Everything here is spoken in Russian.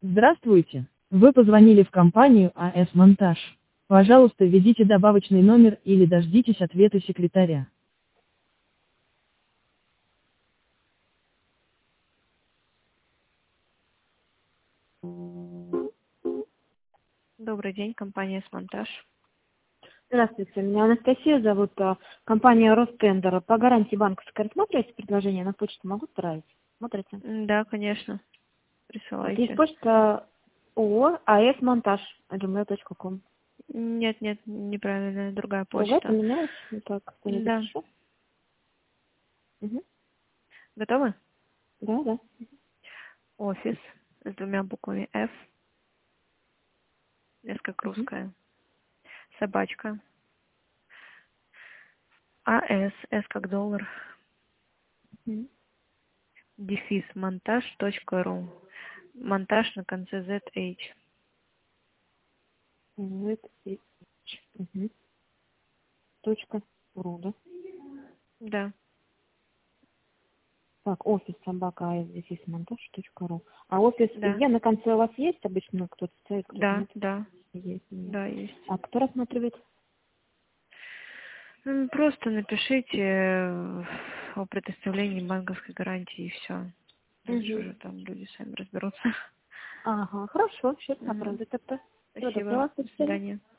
Здравствуйте. Вы позвонили в компанию АС Монтаж. Пожалуйста, введите добавочный номер или дождитесь ответа секретаря. Добрый день, компания «Смонтаж». Здравствуйте, меня Анастасия зовут, компания Ростендер. По гарантии банковской рассматриваете предложение? На почту могу отправить? Смотрите. Да, конечно, Вот есть присылайте. почта ООО АС Монтаж @gmail.com. Нет, неправильная, другая Другая почта. поменялась? Ну так, не Да. запишу. Угу. Готовы? Да, да. Офис с двумя буквами F, S как Угу. русская, собачка, АС, S как доллар, Угу. дефис монтаж.ру. Монтаж на конце ZH. Угу. Точка ру, да? Да, Так, офис собака монтаж.ру. А офис, да, где на конце у вас есть обычно кто-то ставит, кто-то да, нет? да, Есть, нет. да, есть. А кто рассматривает? Просто напишите о предоставлении банковской гарантии и все. Дальше Угу. уже там люди сами разберутся. Ага, хорошо, сейчас Мгм. направлю тогда. Всего Спасибо. доброго, до До свидания. свидания.